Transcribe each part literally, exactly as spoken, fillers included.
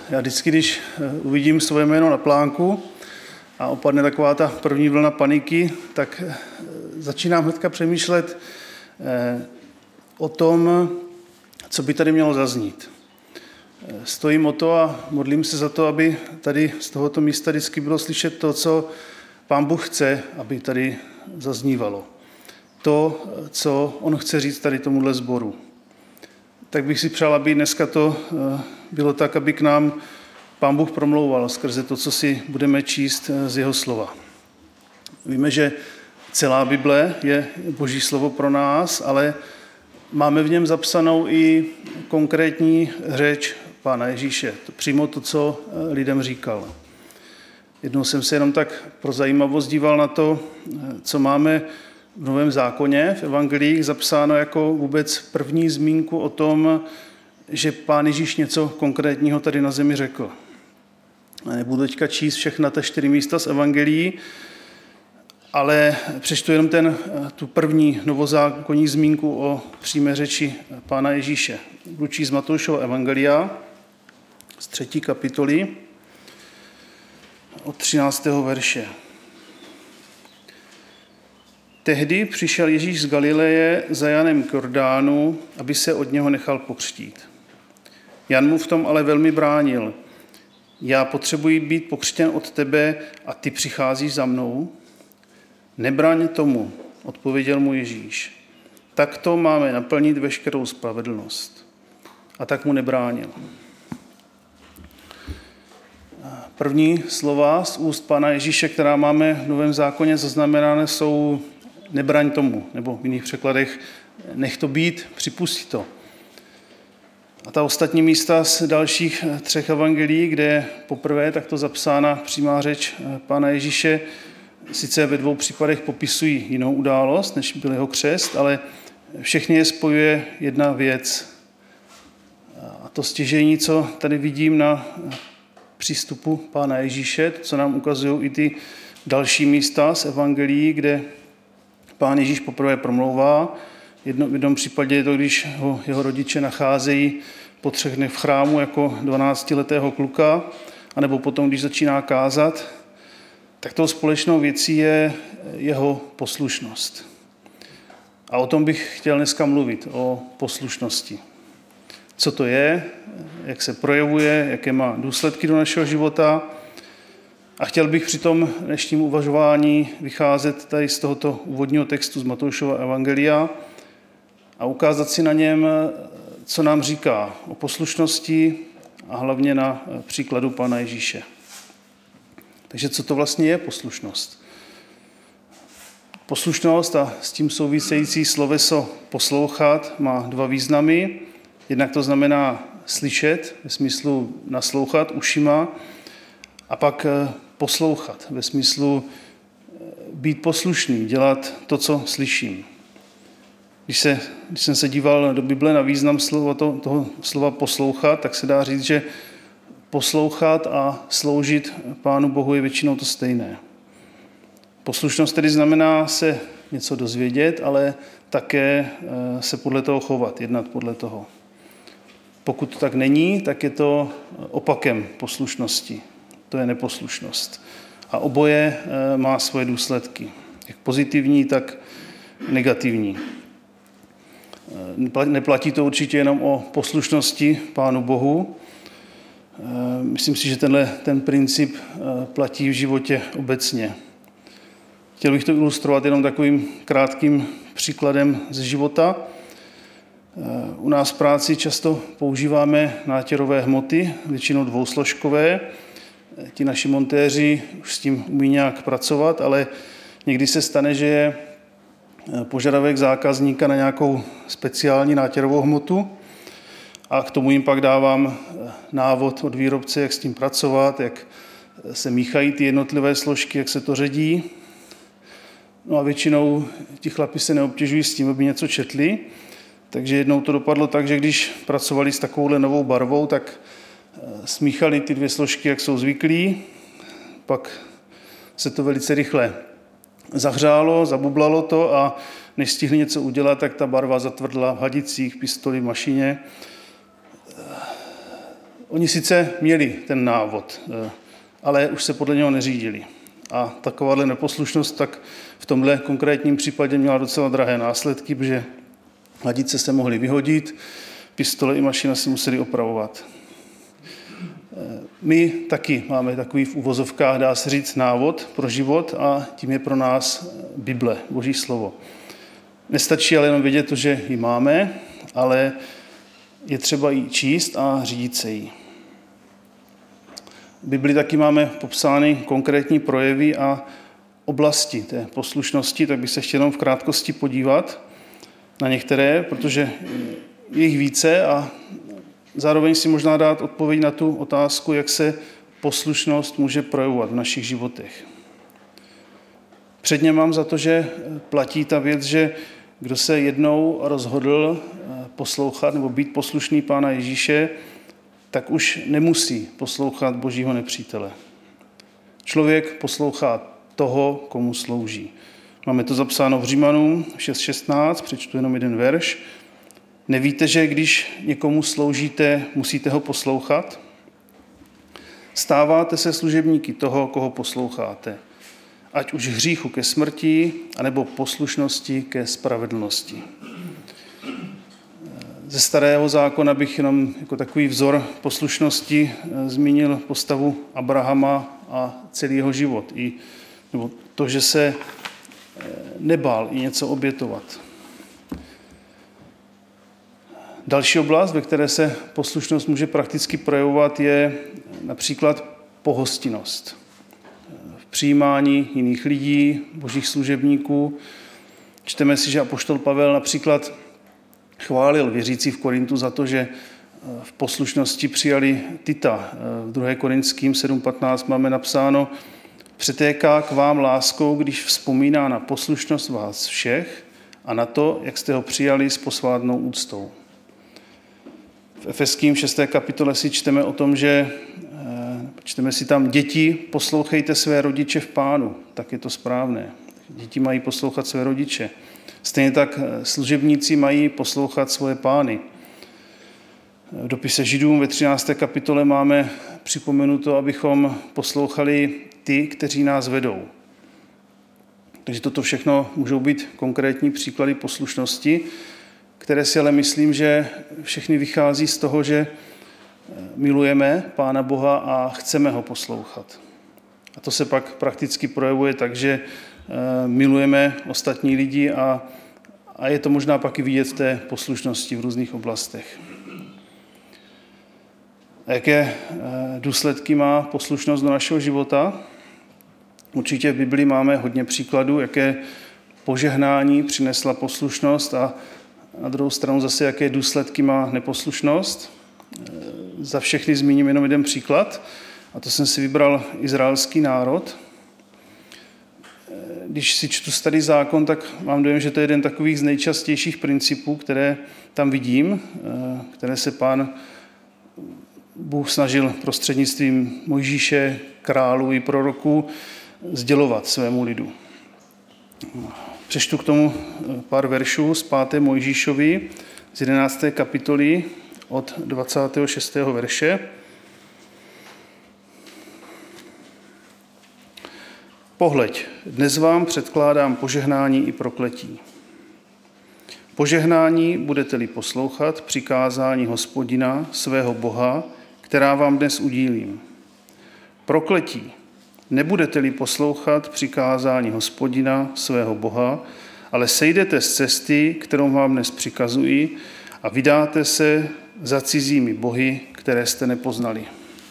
Já vždycky, když uvidím svoje jméno na plánku a opadne taková ta první vlna paniky, tak začínám hnedka přemýšlet o tom, co by tady mělo zaznít. Stojím o to a modlím se za to, aby tady z tohoto místa vždycky bylo slyšet to, co Pán Bůh chce, aby tady zaznívalo. To, co on chce říct tady tomuhle sboru. Tak bych si přál, aby dneska to bylo tak, aby k nám Pán Bůh promlouval skrze to, co si budeme číst z jeho slova. Víme, že celá Bible je Boží slovo pro nás, ale máme v něm zapsanou i konkrétní řeč Pána Ježíše. To přímo to, co lidem říkal. Jednou jsem se jenom tak pro zajímavost díval na to, co máme v Novém zákoně, v evangelích zapsáno jako vůbec první zmínku o tom, že Pán Ježíš něco konkrétního tady na zemi řekl. Nebudu teďka číst všechna ta čtyři místa z evangelií, ale přečtu jenom ten, tu první novozákonní zmínku o přímé řeči Pána Ježíše. Budu číst Matoušova evangelia z třetí kapitoly od třináctého verše. Tehdy přišel Ježíš z Galileje za Janem k Jordánu, aby se od něho nechal pokřtít. Jan mu v tom ale velmi bránil. Já potřebuji být pokřtěn od tebe a ty přicházíš za mnou? Nebraň tomu, odpověděl mu Ježíš. Takto máme naplnit veškerou spravedlnost. A tak mu nebránil. První slova z úst Pána Ježíše, která máme v Novém zákoně zaznamenány, jsou nebraň tomu, nebo v jiných překladech nech to být, připustí to. A ta ostatní místa z dalších třech evangelií, kde je poprvé takto zapsána přímá řeč Pána Ježíše, sice ve dvou případech popisují jinou událost, než byl jeho křest, ale všechny je spojuje jedna věc. A to stěžení, co tady vidím na přístupu Pána Ježíše, to, co nám ukazují i ty další místa z evangelií, kde Pán Ježíš poprvé promlouvá. Jedno, v jednom případě je to, když ho jeho rodiče nacházejí po třech dnech v chrámu jako dvanáctiletého kluka, anebo potom, když začíná kázat, tak tou společnou věcí je jeho poslušnost. A o tom bych chtěl dneska mluvit, o poslušnosti. Co to je, jak se projevuje, jaké má důsledky do našeho života. A chtěl bych při tom dnešním uvažování vycházet tady z tohoto úvodního textu z Matoušova evangelia a ukázat si na něm, co nám říká o poslušnosti a hlavně na příkladu Pána Ježíše. Takže co to vlastně je poslušnost? Poslušnost a s tím související sloveso poslouchat má dva významy. Jednak to znamená slyšet, ve smyslu naslouchat ušima, a pak poslouchat, ve smyslu být poslušný, dělat to, co slyším. Když, se, když jsem se díval do Bible na význam slova, to, toho slova poslouchat, tak se dá říct, že poslouchat a sloužit Pánu Bohu je většinou to stejné. Poslušnost tedy znamená se něco dozvědět, ale také se podle toho chovat, jednat podle toho. Pokud to tak není, tak je to opakem poslušnosti. To je neposlušnost. A oboje má svoje důsledky. Jak pozitivní, tak negativní. Neplatí to určitě jenom o poslušnosti Pánu Bohu. Myslím si, že tenhle ten princip platí v životě obecně. Chtěl bych to ilustrovat jenom takovým krátkým příkladem z života. U nás v práci často používáme nátěrové hmoty, většinou dvousložkové. Ti naši montéři už s tím umí nějak pracovat, ale někdy se stane, že je požadavek zákazníka na nějakou speciální nátěrovou hmotu a k tomu jim pak dávám návod od výrobce, jak s tím pracovat, jak se míchají ty jednotlivé složky, jak se to ředí. No a většinou ti chlapi se neobtěžují s tím, aby něco četli, takže jednou to dopadlo tak, že když pracovali s takovouhle novou barvou, tak smíchali ty dvě složky, jak jsou zvyklí, pak se to velice rychle zahřálo, zabublalo to a než stihli něco udělat, tak ta barva zatvrdla v hadicích, pistoli, v mašině. Oni sice měli ten návod, ale už se podle něho neřídili. A takováhle neposlušnost tak v tomhle konkrétním případě měla docela drahé následky, protože hladice se mohly vyhodit, pistole i mašina si museli opravovat. My taky máme takový v uvozovkách, dá se říct, návod pro život a tím je pro nás Bible, Boží slovo. Nestačí ale jenom vědět to, že ji máme, ale je třeba ji číst a řídit se jí. V Bibli taky máme popsány konkrétní projevy a oblasti té poslušnosti, tak bych se chtěl jenom v krátkosti podívat na některé, protože je jich více a zároveň si možná dát odpověď na tu otázku, jak se poslušnost může projevovat v našich životech. Předně mám za to, že platí ta věc, že kdo se jednou rozhodl poslouchat nebo být poslušný Pána Ježíše, tak už nemusí poslouchat Božího nepřítele. Člověk poslouchá toho, komu slouží. Máme to zapsáno v Římanům šest šestnáct, přečtu jenom jeden verš. Nevíte, že když někomu sloužíte, musíte ho poslouchat? Stáváte se služebníky toho, koho posloucháte. Ať už hříchu ke smrti, anebo poslušnosti ke spravedlnosti. Ze starého zákona bych jenom jako takový vzor poslušnosti zmínil postavu Abrahama a celý jeho život. I, nebo to, že se nebál i něco obětovat. Další oblast, ve které se poslušnost může prakticky projevovat, je například pohostinnost. V přijímání jiných lidí, božích služebníků. Čteme si, že apoštol Pavel například chválil věřící v Korintu za to, že v poslušnosti přijali Tita. V druhé Korinským sedm patnáct máme napsáno: Přetéká k vám láskou, když vzpomíná na poslušnost vás všech a na to, jak jste ho přijali s posvátnou úctou. V Efeským šesté kapitole si čteme o tom, že čteme si tam: děti, poslouchejte své rodiče v Pánu, tak je to správné. Děti mají poslouchat své rodiče. Stejně tak služebníci mají poslouchat svoje pány. V dopise Židům ve třinácté kapitole máme připomenuto, abychom poslouchali ty, kteří nás vedou. Takže toto všechno můžou být konkrétní příklady poslušnosti, které si ale myslím, že všechny vychází z toho, že milujeme Pána Boha a chceme ho poslouchat. A to se pak prakticky projevuje tak, že milujeme ostatní lidi a, a je to možná pak i vidět v té poslušnosti v různých oblastech. A jaké důsledky má poslušnost do našeho života? Určitě v Biblii máme hodně příkladů, jaké požehnání přinesla poslušnost a na druhou stranu zase, jaké důsledky má neposlušnost. Za všechny zmíním jenom jeden příklad, a to jsem si vybral izraelský národ. Když si čtu Starý zákon, tak mám dojem, že to je jeden takových z nejčastějších principů, které tam vidím, které se Pán Bůh snažil prostřednictvím Mojžíše, králů i proroků sdělovat svému lidu. Přečtu k tomu pár veršů z páté Mojžíšovi z jedenácté kapitoly od dvacátého šestého verše. Pohleď, dnes vám předkládám požehnání i prokletí. Požehnání budete-li poslouchat přikázání Hospodina, svého Boha, která vám dnes udílím. Prokletí, nebudete-li poslouchat přikázání Hospodina, svého Boha, ale sejdete z cesty, kterou vám dnes přikazuji, a vydáte se za cizími bohy, které jste nepoznali.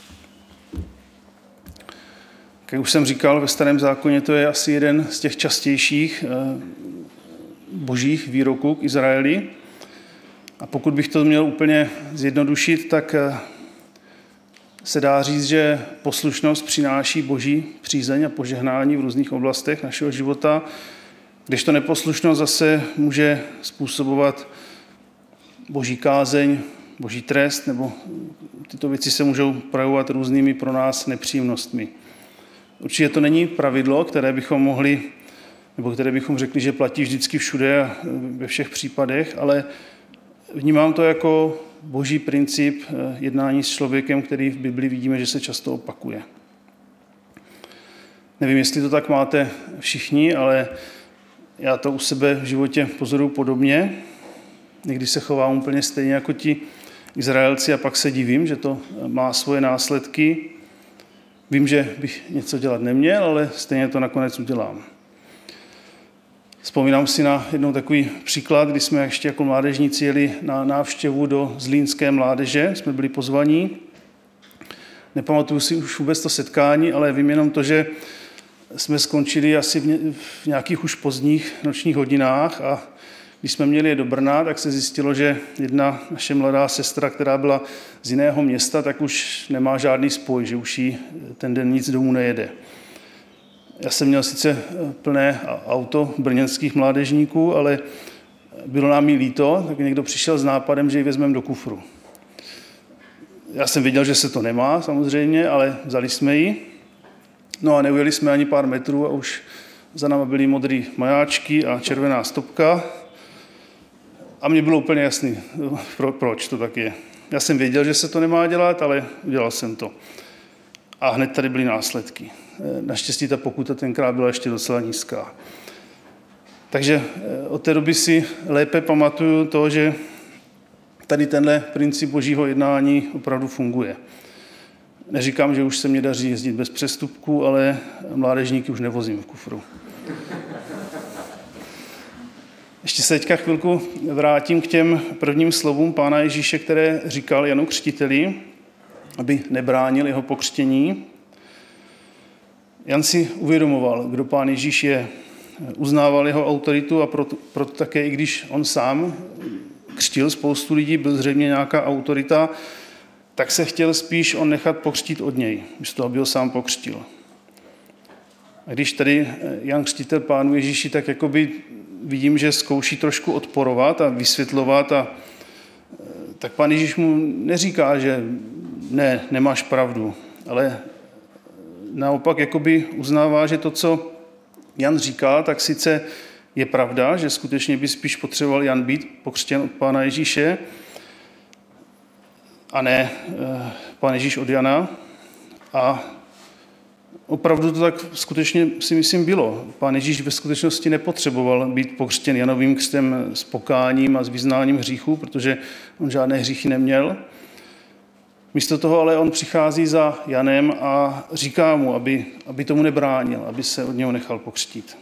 Jak už jsem říkal, ve Starém zákoně to je asi jeden z těch častějších božích výroků k Izraeli. A pokud bych to měl úplně zjednodušit, tak se dá říct, že poslušnost přináší boží přízeň a požehnání v různých oblastech našeho života, kdežto neposlušnost zase může způsobovat boží kázeň, boží trest, nebo tyto věci se můžou projevovat různými pro nás nepříjemnostmi. Určitě to není pravidlo, které bychom mohli, nebo které bychom řekli, že platí vždycky všude a ve všech případech, ale vnímám to jako boží princip jednání s člověkem, který v Bibli vidíme, že se často opakuje. Nevím, jestli to tak máte všichni, ale já to u sebe v životě pozoruju podobně. Někdy se chovám úplně stejně jako ti Izraelci a pak se divím, že to má svoje následky. Vím, že bych něco dělat neměl, ale stejně to nakonec udělám. Vzpomínám si na jednou takový příklad, kdy jsme ještě jako mládežníci jeli na návštěvu do zlínské mládeže, jsme byli pozvaní. Nepamatuju si už vůbec to setkání, ale vím jenom to, že jsme skončili asi v nějakých už pozdních nočních hodinách a když jsme měli je do Brna, tak se zjistilo, že jedna naše mladá sestra, která byla z jiného města, tak už nemá žádný spoj, že už jí ten den nic domů nejede. Já jsem měl sice plné auto brněnských mládežníků, ale bylo nám jí líto, tak někdo přišel s nápadem, že ji vezmeme do kufru. Já jsem věděl, že se to nemá samozřejmě, ale vzali jsme ji. No a neujeli jsme ani pár metrů a už za náma byly modrý majáčky a červená stopka. A mně bylo úplně jasný, pro, proč to tak je. Já jsem věděl, že se to nemá dělat, ale udělal jsem to. A hned tady byly následky. Naštěstí ta pokuta tenkrát byla ještě docela nízká. Takže od té doby si lépe pamatuju to, že tady tenhle princip božího jednání opravdu funguje. Neříkám, že už se mě daří jezdit bez přestupků, ale mládežníky už nevozím v kufru. Ještě se teďka chvilku vrátím k těm prvním slovům Pána Ježíše, které říkal Janu Křtiteli, aby nebránil jeho pokřtění. Jan si uvědomoval, kdo Pán Ježíš je, uznával jeho autoritu a proto, proto také, i když on sám křtil spoustu lidí, byl zřejmě nějaká autorita, tak se chtěl spíš on nechat pokřtít od něj, místo aby ho sám pokřtil. A když tady Jan Křtitel Pánu Ježíši, tak jakoby vidím, že zkouší trošku odporovat a vysvětlovat, a tak Pán Ježíš mu neříká, že ne, nemáš pravdu, ale naopak jakoby uznává, že to, co Jan říká, tak sice je pravda, že skutečně by spíš potřeboval Jan být pokřtěn od Pána Ježíše, a ne Pán Ježíš od Jana. A opravdu to tak skutečně si myslím bylo. Pán Ježíš ve skutečnosti nepotřeboval být pokřtěn Janovým křtem s pokáním a s vyznáním hříchu, protože on žádné hříchy neměl. Místo toho ale on přichází za Janem a říká mu, aby, aby tomu nebránil, aby se od něho nechal pokřtít.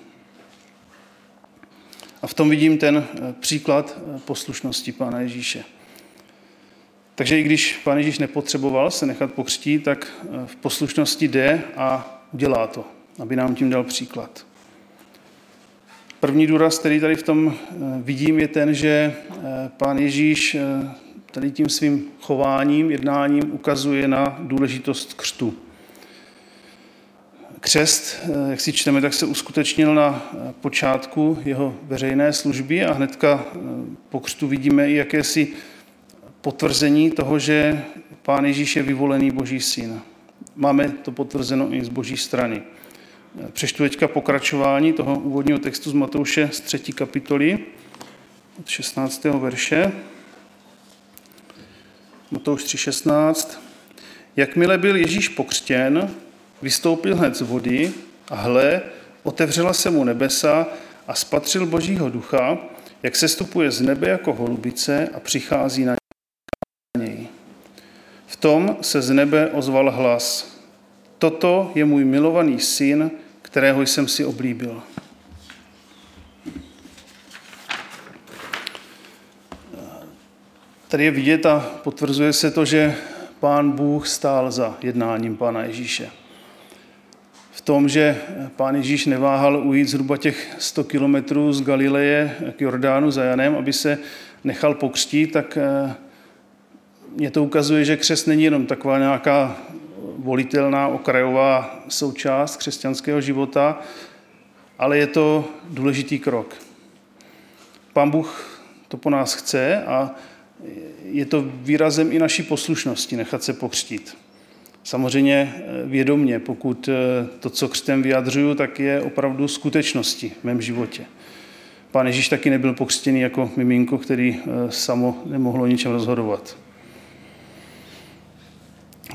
A v tom vidím ten příklad poslušnosti Pána Ježíše. Takže i když Pán Ježíš nepotřeboval se nechat pokřtít, tak v poslušnosti jde a udělá to, aby nám tím dal příklad. První důraz, který tady v tom vidím, je ten, že Pán Ježíš tady tím svým chováním, jednáním ukazuje na důležitost křtu. Křest, jak si čteme, tak se uskutečnil na počátku jeho veřejné služby a hnedka po křtu vidíme i jakési potvrzení toho, že Pán Ježíš je vyvolený Boží syn. Máme to potvrzeno i z Boží strany. Přečtu teďka pokračování toho úvodního textu z Matouše z třetí kapitoly, od šestnáctého verše. Matouš tři šestnáct. Jakmile byl Ježíš pokřtěn, vystoupil hned z vody a hle, otevřela se mu nebesa a spatřil Božího ducha, jak sestupuje z nebe jako holubice a přichází na něj. V tom se z nebe ozval hlas. Toto je můj milovaný syn, kterého jsem si oblíbil. Tady je vidět a potvrzuje se to, že Pán Bůh stál za jednáním Pána Ježíše. V tom, že Pán Ježíš neváhal ujít zhruba těch sto kilometrů z Galileje k Jordánu za Janem, aby se nechal pokřtít, tak mě to ukazuje, že křest není jenom taková nějaká volitelná okrajová součást křesťanského života, ale je to důležitý krok. Pán Bůh to po nás chce a je to výrazem i naší poslušnosti nechat se pokřtít. Samozřejmě vědomně, pokud to, co křtem vyjadřuju, tak je opravdu skutečnosti v mém životě. Pán Ježíš taky nebyl pokřtěný jako miminko, který samo nemohlo o ničem rozhodovat.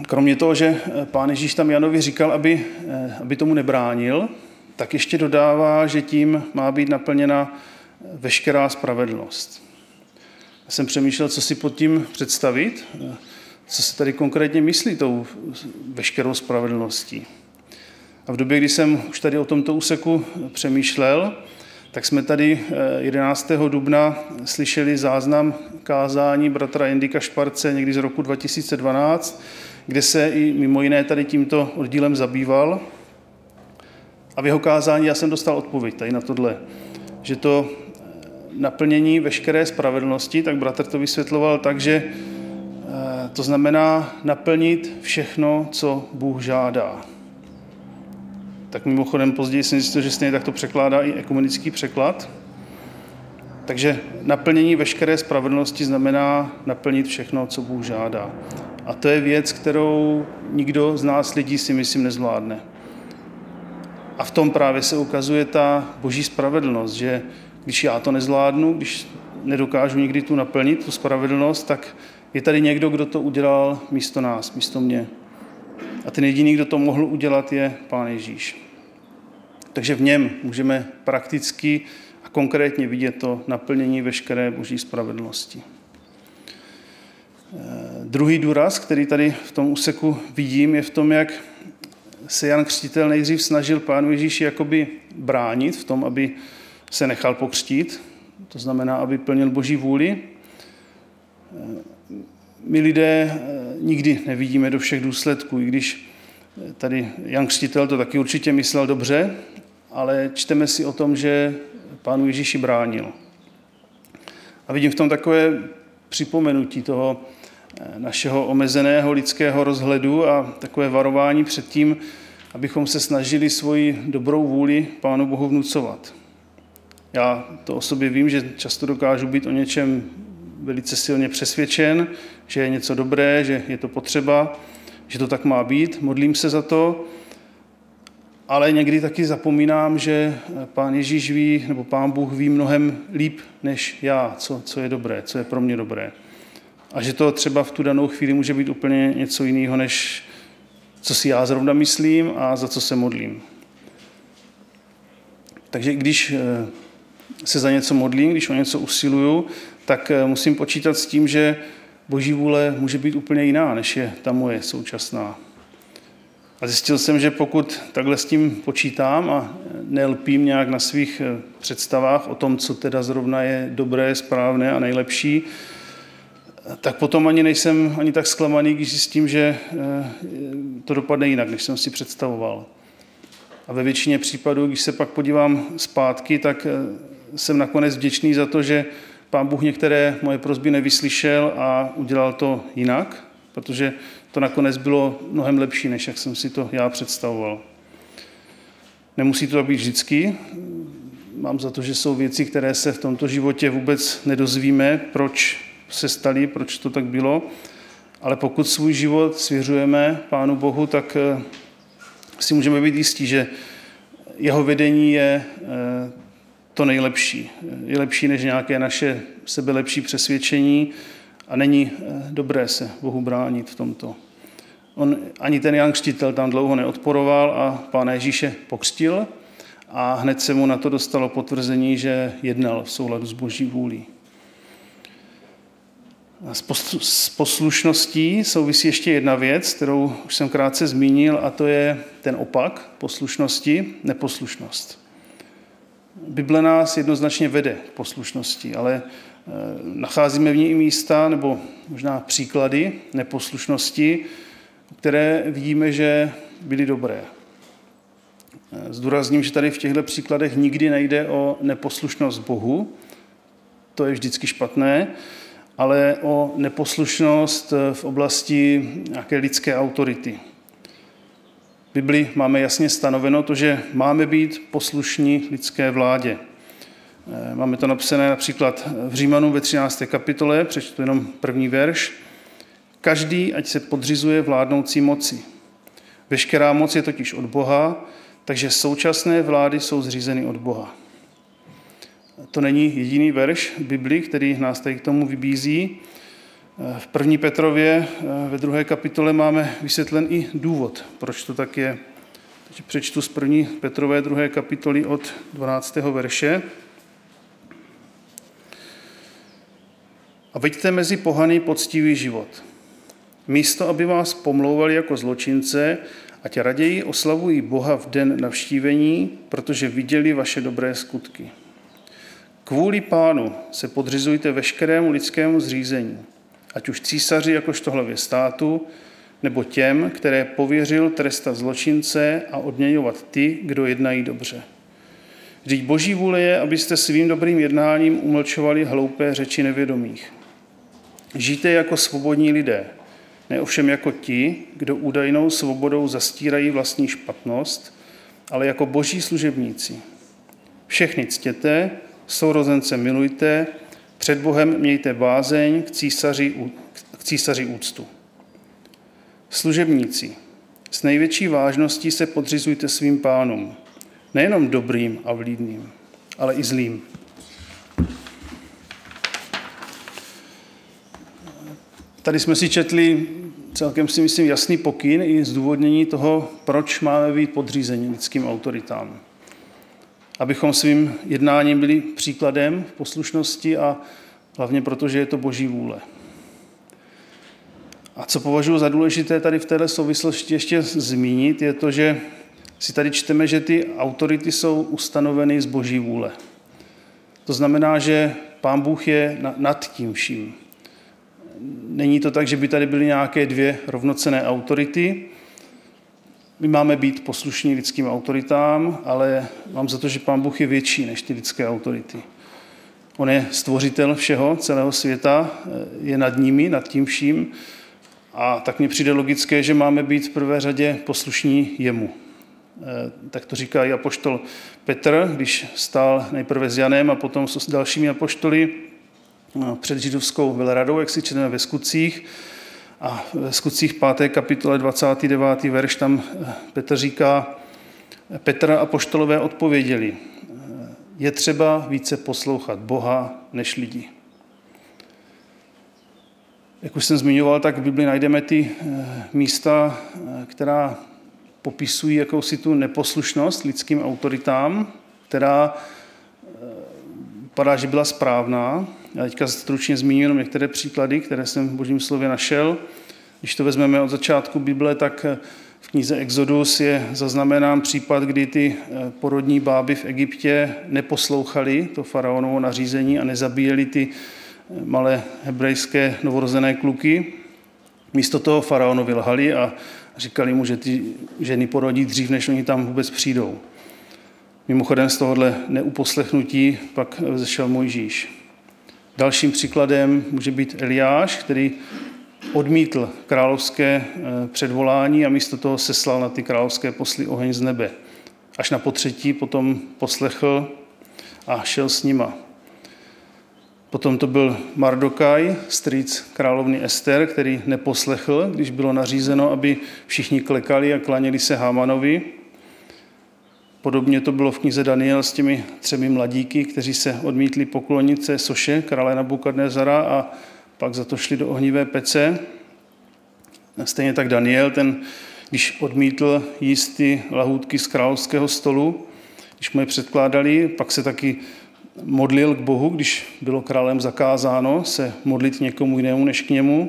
kromě toho, že Pán Ježíš tam Janovi říkal, aby, aby tomu nebránil, tak ještě dodává, že tím má být naplněna veškerá spravedlnost. Já jsem přemýšlel, co si pod tím představit, co se tady konkrétně myslí tou veškerou spravedlností. A v době, kdy jsem už tady o tomto úseku přemýšlel, tak jsme tady jedenáctého dubna slyšeli záznam kázání bratra Jendika Šparce někdy z roku dva tisíce dvanáct, kde se i mimo jiné tady tímto oddílem zabýval. A v jeho kázání já jsem dostal odpověď tady na tohle, že to naplnění veškeré spravedlnosti, tak bratr to vysvětloval tak, že to znamená naplnit všechno, co Bůh žádá. Tak mimochodem později jsem zjistil, že stejně tak to překládá i ekumenický překlad. Takže naplnění veškeré spravedlnosti znamená naplnit všechno, co Bůh žádá. A to je věc, kterou nikdo z nás lidí si myslím nezvládne. A v tom právě se ukazuje ta boží spravedlnost, že když já to nezvládnu, když nedokážu nikdy tu naplnit, tu spravedlnost, tak je tady někdo, kdo to udělal místo nás, místo mě. A ten jediný, kdo to mohl udělat, je Pán Ježíš. Takže v něm můžeme prakticky a konkrétně vidět to naplnění veškeré boží spravedlnosti. Druhý důraz, který tady v tom úseku vidím, je v tom, jak se Jan Křtitel nejdřív snažil Pánu Ježíši jakoby bránit v tom, aby se nechal pokřtít, to znamená, aby plnil boží vůli. My lidé nikdy nevidíme do všech důsledků, i když tady Jan Křtitel to taky určitě myslel dobře, ale čteme si o tom, že Pánu Ježíši bránil. A vidím v tom takové připomenutí toho našeho omezeného lidského rozhledu a takové varování před tím, abychom se snažili svoji dobrou vůli Pánu Bohu vnucovat. Já to o sobě vím, že často dokážu být o něčem velice silně přesvědčen, že je něco dobré, že je to potřeba, že to tak má být, modlím se za to, ale někdy taky zapomínám, že Pán Ježíš ví, nebo Pán Bůh ví mnohem líp než já, co, co je dobré, co je pro mě dobré. A že to třeba v tu danou chvíli může být úplně něco jiného, než co si já zrovna myslím a za co se modlím. Takže když se za něco modlím, když o něco usiluju, tak musím počítat s tím, že boží vůle může být úplně jiná, než je ta moje současná. A zjistil jsem, že pokud takhle s tím počítám a nelpím nějak na svých představách o tom, co teda zrovna je dobré, správné a nejlepší, tak potom ani nejsem ani tak zklamaný, když zjistím, že to dopadne jinak, než jsem si představoval. A ve většině případů, když se pak podívám zpátky, tak jsem nakonec vděčný za to, že Pán Bůh některé moje prosby nevyslyšel a udělal to jinak, protože to nakonec bylo mnohem lepší, než jak jsem si to já představoval. Nemusí to být vždycky. Mám za to, že jsou věci, které se v tomto životě vůbec nedozvíme, proč se staly, proč to tak bylo. Ale pokud svůj život svěřujeme Pánu Bohu, tak si můžeme být jistí, že jeho vedení je to nejlepší. Je lepší než nějaké naše sebelepší přesvědčení a není dobré se Bohu bránit v tomto. On, ani ten Jan Křtitel tam dlouho neodporoval a Pána Ježíše pokřtil a hned se mu na to dostalo potvrzení, že jednal v souladu s boží vůlí. S poslušností souvisí ještě jedna věc, kterou už jsem krátce zmínil, a to je ten opak poslušnosti, neposlušnost. Bible nás jednoznačně vede k poslušnosti, ale nacházíme v ní i místa, nebo možná příklady neposlušnosti, které vidíme, že byly dobré. Zdůrazním, že tady v těchto příkladech nikdy nejde o neposlušnost Bohu, to je vždycky špatné, ale o neposlušnost v oblasti nějaké lidské autority. V Biblii máme jasně stanoveno to, že máme být poslušní lidské vládě. Máme to napsané například v Římanům ve třinácté kapitole, přečtu jenom první verš. Každý, ať se podřizuje vládnoucí moci. Veškerá moc je totiž od Boha, takže současné vlády jsou zřízeny od Boha. To není jediný verš v Biblii, který nás tady k tomu vybízí. V první Petrově ve druhé kapitole máme vysvětlen i důvod, proč to tak je. Teď přečtu z první Petrové druhé kapitoly od dvanáctého verše. A veďte mezi pohany poctivý život. Místo, aby vás pomlouvali jako zločince, ať raději oslavují Boha v den navštívení, protože viděli vaše dobré skutky. Kvůli Pánu se podřizujte veškerému lidskému zřízení, ať už císaři jakožto hlavě státu, nebo těm, které pověřil trestat zločince a odměňovat ty, kdo jednají dobře. Vždyť Boží vůle je, abyste svým dobrým jednáním umlčovali hloupé řeči nevědomých. Žijte jako svobodní lidé, ne ovšem jako ti, kdo údajnou svobodou zastírají vlastní špatnost, ale jako boží služebníci. Všechny ctěte, sourozence milujte, před Bohem mějte bázeň, k císaři, k císaři úctu. Služebníci, s největší vážností se podřizujte svým pánům, nejenom dobrým a vlídným, ale i zlým. Tady jsme si četli celkem si myslím jasný pokyn i zdůvodnění toho, proč máme být podřízeni lidským autoritám. Abychom svým jednáním byli příkladem v poslušnosti a hlavně proto, že je to Boží vůle. A co považuji za důležité tady v této souvislosti ještě zmínit, je to, že si tady čteme, že ty autority jsou ustanoveny z Boží vůle. To znamená, že Pán Bůh je nad tím vším. Není to tak, že by tady byly nějaké dvě rovnocenné autority. My máme být poslušní lidským autoritám, ale mám za to, že Pán Bůh je větší než ty lidské autority. On je stvořitel všeho, celého světa, je nad nimi, nad tím vším. A tak mně přijde logické, že máme být v prvé řadě poslušní jemu. Tak to říká i apoštol Petr, když stál nejprve s Janem a potom s dalšími apoštoly před židovskou velradou, jak si čteme ve Skutcích. A ve Skutcích páté kapitole dvacátý devátý verš tam Petr říká, Petr a apoštolové odpověděli, je třeba více poslouchat Boha než lidi. Jak už jsem zmiňoval, tak v Bibli najdeme ty místa, která popisují jakousi tu neposlušnost lidským autoritám, která vypadá, že byla správná. Já teďka stručně zmíním jenom některé příklady, které jsem v Božím slově našel. Když to vezmeme od začátku Bible, tak v knize Exodus je zaznamenán případ, kdy ty porodní báby v Egyptě neposlouchali to faraonovo nařízení a nezabíjeli ty malé hebrejské novorozené kluky. Místo toho faraonovi lhali a říkali mu, že ty ženy porodí dřív, než oni tam vůbec přijdou. Mimochodem z tohohle neuposlechnutí pak vzešel Mojžíš. Dalším příkladem může být Eliáš, který odmítl královské předvolání a místo toho seslal na ty královské posly oheň z nebe. Až na potřetí potom poslechl a šel s nima. Potom to byl Mardokaj, strýc královny Ester, který neposlechl, když bylo nařízeno, aby všichni klekali a klaněli se Hámanovi. Podobně to bylo v knize Daniel s těmi třemi mladíky, kteří se odmítli poklonit se soše krále Nabukadnezara a pak za to šli do ohnivé pece. Stejně tak Daniel, ten, když odmítl jíst ty lahůdky z královského stolu, když mu je předkládali, pak se taky modlil k Bohu, když bylo králem zakázáno se modlit někomu jinému než k němu.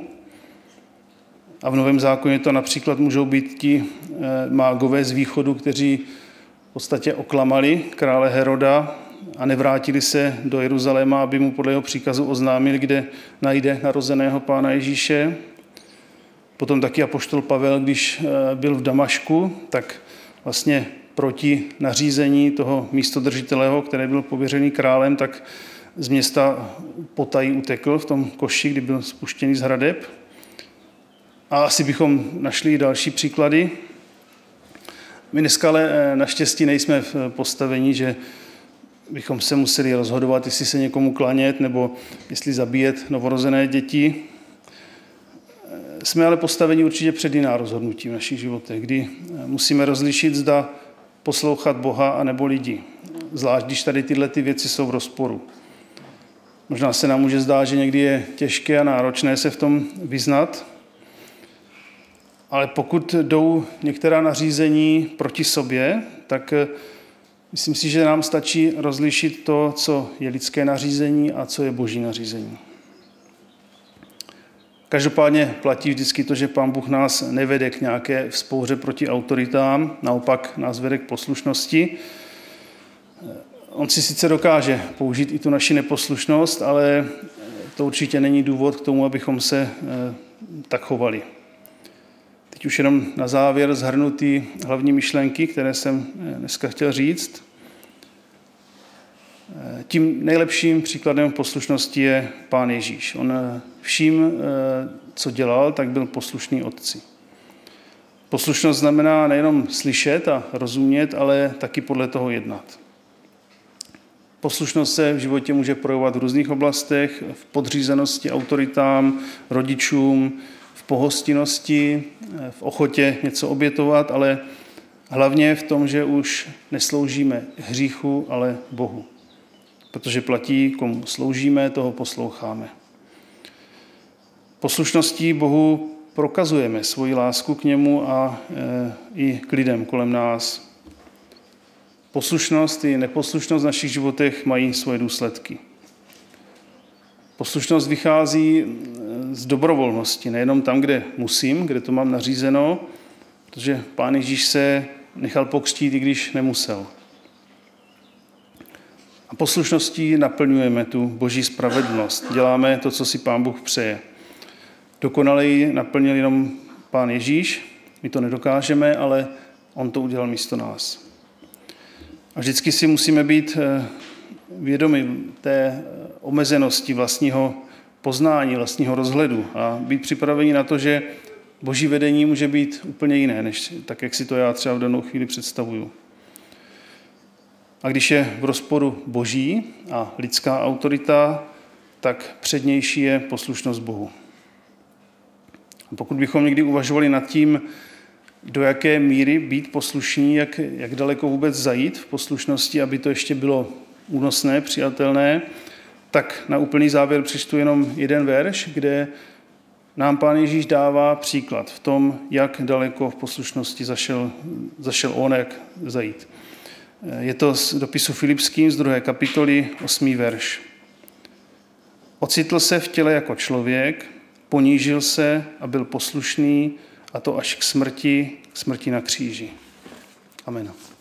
A v Novém zákoně to například můžou být ti mágové z východu, kteří v podstatě oklamali krále Heroda a nevrátili se do Jeruzaléma, aby mu podle jeho příkazu oznámili, kde najde narozeného Pána Ježíše. Potom taky apoštol Pavel, když byl v Damašku, tak vlastně proti nařízení toho místodržiteleho, který byl pověřený králem, tak z města potají utekl v tom koši, kdy byl spuštěný z hradeb. A asi bychom našli další příklady. My dneska ale naštěstí nejsme v postavení, že bychom se museli rozhodovat, jestli se někomu klanět nebo jestli zabíjet novorozené děti. Jsme ale postaveni určitě před jiná rozhodnutí v našich životech, kdy musíme rozlišit, zda poslouchat Boha anebo lidi. Zvlášť, když tady tyhle ty věci jsou v rozporu. Možná se nám může zdát, že někdy je těžké a náročné se v tom vyznat, ale pokud jdou některá nařízení proti sobě, tak myslím si, že nám stačí rozlišit to, co je lidské nařízení a co je boží nařízení. Každopádně platí vždycky to, že Pán Bůh nás nevede k nějaké vzpouře proti autoritám, naopak nás vede k poslušnosti. On si sice dokáže použít i tu naši neposlušnost, ale to určitě není důvod k tomu, abychom se tak chovali. Teď už jenom na závěr shrnu ty hlavní myšlenky, které jsem dneska chtěl říct. Tím nejlepším příkladem poslušnosti je Pán Ježíš. On vším, co dělal, tak byl poslušný Otci. Poslušnost znamená nejenom slyšet a rozumět, ale taky podle toho jednat. Poslušnost se v životě může projevovat v různých oblastech, v podřízenosti autoritám, rodičům, v pohostinnosti, v ochotě něco obětovat, ale hlavně v tom, že už nesloužíme hříchu, ale Bohu. Protože platí, komu sloužíme, toho posloucháme. Poslušností Bohu prokazujeme svoji lásku k němu a e, i k lidem kolem nás. Poslušnost i neposlušnost v našich životech mají svoje důsledky. Poslušnost vychází z dobrovolnosti, nejenom tam, kde musím, kde to mám nařízeno, protože Pán Ježíš se nechal pokřtít, i když nemusel. A poslušností naplňujeme tu boží spravedlnost. Děláme to, co si Pán Bůh přeje. Dokonaleji naplnil jenom Pán Ježíš, my to nedokážeme, ale on to udělal místo nás. A vždycky si musíme být vědomi té omezenosti vlastního poznání, vlastního rozhledu a být připraveni na to, že boží vedení může být úplně jiné, než tak, jak si to já třeba v danou chvíli představuju. A když je v rozporu boží a lidská autorita, tak přednější je poslušnost Bohu. A pokud bychom někdy uvažovali nad tím, do jaké míry být poslušní, jak, jak daleko vůbec zajít v poslušnosti, aby to ještě bylo únosné, přijatelné, tak na úplný závěr přečtu jenom jeden verš, kde nám Pán Ježíš dává příklad v tom, jak daleko v poslušnosti zašel, zašel on, jak zajít. Je to z dopisu Filipským z druhé kapitoly, osmý verš. Ocitl se v těle jako člověk, ponížil se a byl poslušný, a to až k smrti, k smrti na kříži. Amen.